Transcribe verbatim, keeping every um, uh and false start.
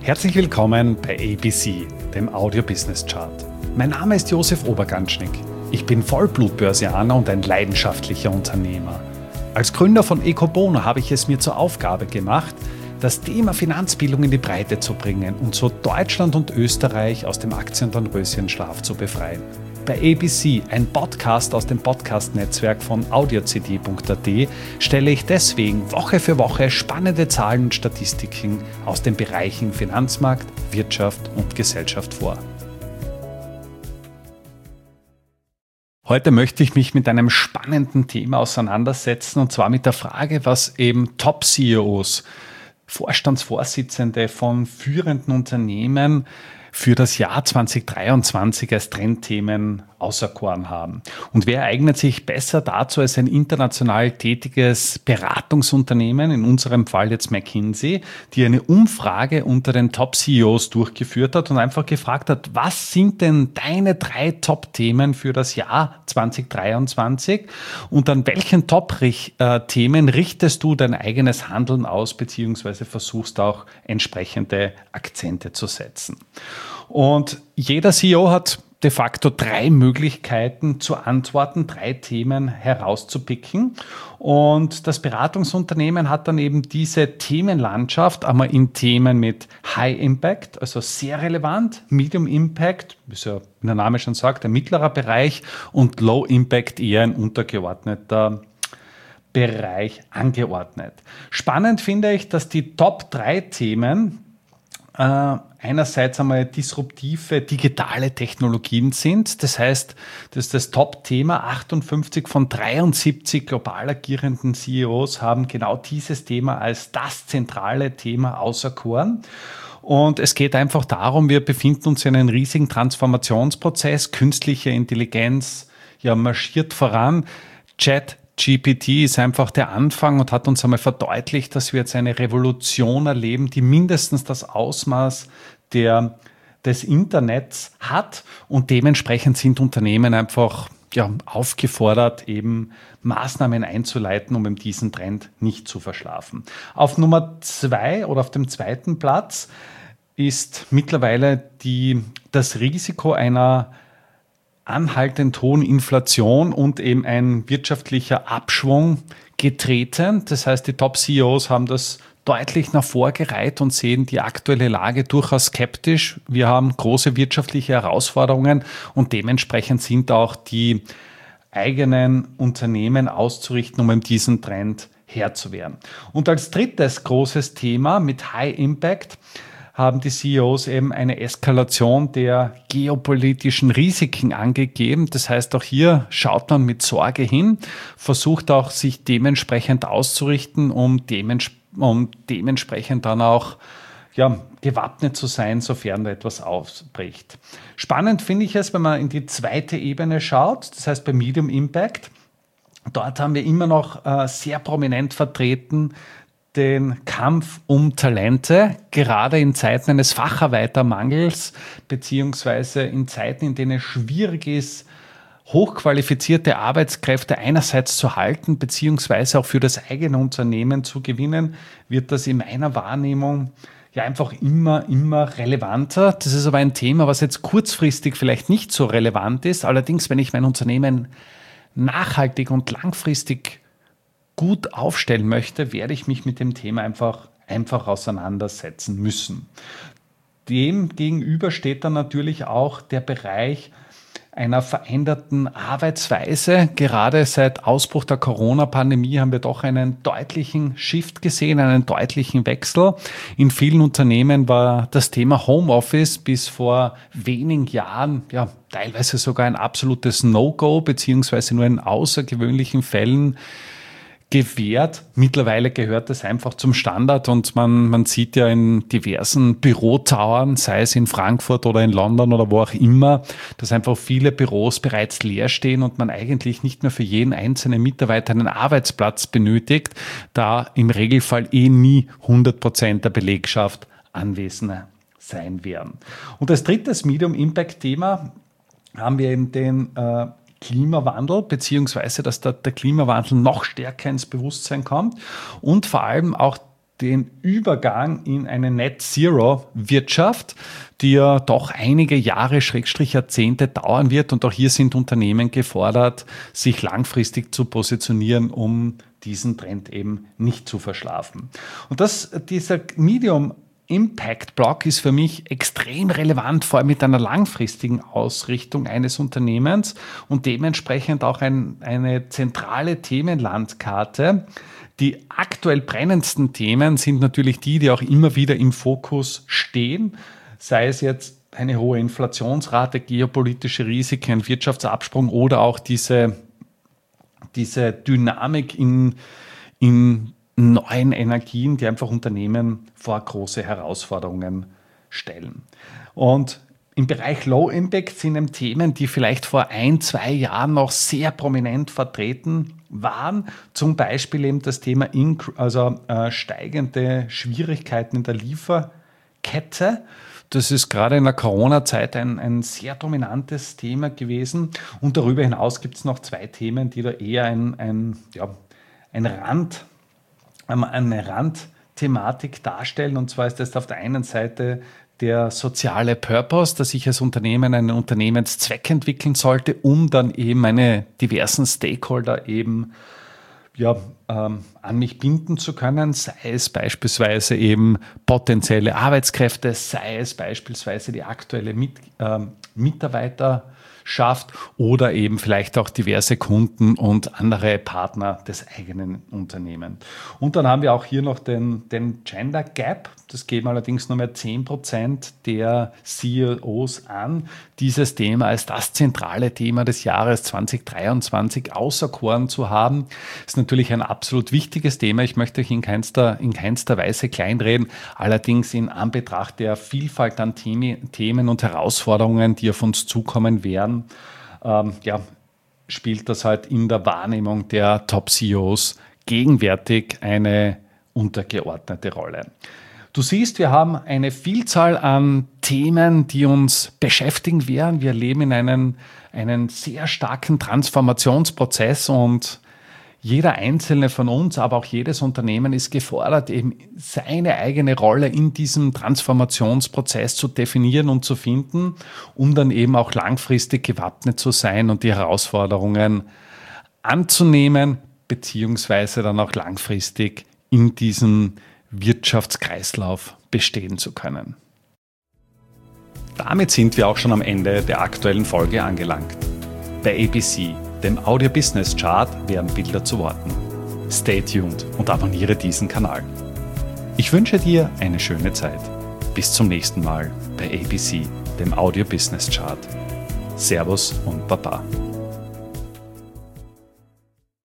Herzlich willkommen bei A B C, dem Audio Business Chart. Mein Name ist Josef Oberganschnick. Ich bin Vollblutbörsianer und ein leidenschaftlicher Unternehmer. Als Gründer von Ecobono habe ich es mir zur Aufgabe gemacht, das Thema Finanzbildung in die Breite zu bringen und so Deutschland und Österreich aus dem Aktiendornröschenschlaf zu befreien. Bei A B C, ein Podcast aus dem Podcast-Netzwerk von audio c d punkt a t, stelle ich deswegen Woche für Woche spannende Zahlen und Statistiken aus den Bereichen Finanzmarkt, Wirtschaft und Gesellschaft vor. Heute möchte ich mich mit einem spannenden Thema auseinandersetzen, und zwar mit der Frage, was eben Top-C E Os, Vorstandsvorsitzende von führenden Unternehmen für das Jahr zwanzig dreiundzwanzig als Trendthemen auserkoren haben. Und wer eignet sich besser dazu als ein international tätiges Beratungsunternehmen, in unserem Fall jetzt McKinsey, die eine Umfrage unter den Top-C E Os durchgeführt hat und einfach gefragt hat, was sind denn deine drei Top-Themen für das Jahr zwanzig dreiundzwanzig und an welchen Top-Themen richtest du dein eigenes Handeln aus, beziehungsweise versuchst auch entsprechende Akzente zu setzen. Und jeder C E O hat de facto drei Möglichkeiten zu antworten, drei Themen herauszupicken. Und das Beratungsunternehmen hat dann eben diese Themenlandschaft einmal in Themen mit High Impact, also sehr relevant, Medium Impact, wie es ja der Name schon sagt, ein mittlerer Bereich, und Low Impact eher ein untergeordneter Bereich angeordnet. Spannend finde ich, dass die Top drei Themen äh, einerseits einmal disruptive digitale Technologien sind. Das heißt, das ist das Top-Thema. achtundfünfzig von dreiundsiebzig global agierenden C E Os haben genau dieses Thema als das zentrale Thema auserkoren. Und es geht einfach darum, wir befinden uns in einem riesigen Transformationsprozess. Künstliche Intelligenz ja, marschiert voran. Chat G P T ist einfach der Anfang und hat uns einmal verdeutlicht, dass wir jetzt eine Revolution erleben, die mindestens das Ausmaß der, des Internets hat, und dementsprechend sind Unternehmen einfach ja, aufgefordert, eben Maßnahmen einzuleiten, um eben diesen Trend nicht zu verschlafen. Auf Nummer zwei oder auf dem zweiten Platz ist mittlerweile die, das Risiko einer anhaltend hohen Inflation und eben ein wirtschaftlicher Abschwung getreten. Das heißt, die Top-C E Os haben das deutlich nach vorgereiht und sehen die aktuelle Lage durchaus skeptisch. Wir haben große wirtschaftliche Herausforderungen und dementsprechend sind auch die eigenen Unternehmen auszurichten, um eben diesen Trend Herr zu werden. Und als drittes großes Thema mit High Impact haben die C E Os eben eine Eskalation der geopolitischen Risiken angegeben. Das heißt, auch hier schaut man mit Sorge hin, versucht auch, sich dementsprechend auszurichten, um, dements- um dementsprechend dann auch ja, gewappnet zu sein, sofern da etwas ausbricht. Spannend finde ich es, wenn man in die zweite Ebene schaut, das heißt bei Medium Impact. Dort haben wir immer noch äh, sehr prominent vertreten den Kampf um Talente, gerade in Zeiten eines Facharbeitermangels, beziehungsweise in Zeiten, in denen es schwierig ist, hochqualifizierte Arbeitskräfte einerseits zu halten, beziehungsweise auch für das eigene Unternehmen zu gewinnen, wird das in meiner Wahrnehmung ja einfach immer, immer relevanter. Das ist aber ein Thema, was jetzt kurzfristig vielleicht nicht so relevant ist. Allerdings, wenn ich mein Unternehmen nachhaltig und langfristig gut aufstellen möchte, werde ich mich mit dem Thema einfach, einfach auseinandersetzen müssen. Dem gegenüber steht dann natürlich auch der Bereich einer veränderten Arbeitsweise. Gerade seit Ausbruch der Corona-Pandemie haben wir doch einen deutlichen Shift gesehen, einen deutlichen Wechsel. In vielen Unternehmen war das Thema Homeoffice bis vor wenigen Jahren ja teilweise sogar ein absolutes No-Go, beziehungsweise nur in außergewöhnlichen Fällen gewährt. Mittlerweile gehört das einfach zum Standard und man, man sieht ja in diversen Bürotowern, sei es in Frankfurt oder in London oder wo auch immer, dass einfach viele Büros bereits leer stehen und man eigentlich nicht mehr für jeden einzelnen Mitarbeiter einen Arbeitsplatz benötigt, da im Regelfall eh nie hundert Prozent der Belegschaft anwesend sein werden. Und als drittes Medium-Impact-Thema haben wir eben den äh, Klimawandel, beziehungsweise dass der, der Klimawandel noch stärker ins Bewusstsein kommt und vor allem auch den Übergang in eine Net-Zero-Wirtschaft, die ja doch einige Jahre, Schrägstrich Jahrzehnte dauern wird. Und auch hier sind Unternehmen gefordert, sich langfristig zu positionieren, um diesen Trend eben nicht zu verschlafen. Und das, dieser Medium Impact Block ist für mich extrem relevant, vor allem mit einer langfristigen Ausrichtung eines Unternehmens und dementsprechend auch ein, eine zentrale Themenlandkarte. Die aktuell brennendsten Themen sind natürlich die, die auch immer wieder im Fokus stehen, sei es jetzt eine hohe Inflationsrate, geopolitische Risiken, Wirtschaftsabsprung oder auch diese, diese Dynamik in, in neuen Energien, die einfach Unternehmen vor große Herausforderungen stellen. Und im Bereich Low Impact sind eben Themen, die vielleicht vor ein, zwei Jahren noch sehr prominent vertreten waren. Zum Beispiel eben das Thema Inc- also äh, steigende Schwierigkeiten in der Lieferkette. Das ist gerade in der Corona-Zeit ein, ein sehr dominantes Thema gewesen. Und darüber hinaus gibt es noch zwei Themen, die da eher ein, ein, ja, ein Rand, eine Randthematik darstellen. Und zwar ist das auf der einen Seite der soziale Purpose, dass ich als Unternehmen einen Unternehmenszweck entwickeln sollte, um dann eben meine diversen Stakeholder eben ja, ähm, an mich binden zu können, sei es beispielsweise eben potenzielle Arbeitskräfte, sei es beispielsweise die aktuelle Mit, ähm, Mitarbeiterschaft oder eben vielleicht auch diverse Kunden und andere Partner des eigenen Unternehmens. Und dann haben wir auch hier noch den, den Gender Gap. Das geben allerdings nur mehr zehn Prozent der C E Os an, dieses Thema als das zentrale Thema des Jahres zwanzig dreiundzwanzig auserkoren zu haben. Das ist natürlich ein absolut wichtiges Thema. Ich möchte euch in keinster, in keinster Weise kleinreden. Allerdings in Anbetracht der Vielfalt an Themen und Herausforderungen, die auf uns zukommen werden, ähm, ja, spielt das halt in der Wahrnehmung der Top-C E Os gegenwärtig eine untergeordnete Rolle. Du siehst, wir haben eine Vielzahl an Themen, die uns beschäftigen werden. Wir leben in einem, einem sehr starken Transformationsprozess und jeder einzelne von uns, aber auch jedes Unternehmen ist gefordert, eben seine eigene Rolle in diesem Transformationsprozess zu definieren und zu finden, um dann eben auch langfristig gewappnet zu sein und die Herausforderungen anzunehmen, beziehungsweise dann auch langfristig in diesem Wirtschaftskreislauf bestehen zu können. Damit sind wir auch schon am Ende der aktuellen Folge angelangt. Bei A B C, dem Audio Business Chart, werden Bilder zu Worten. Stay tuned und abonniere diesen Kanal. Ich wünsche dir eine schöne Zeit. Bis zum nächsten Mal bei A B C, dem Audio Business Chart. Servus und Baba.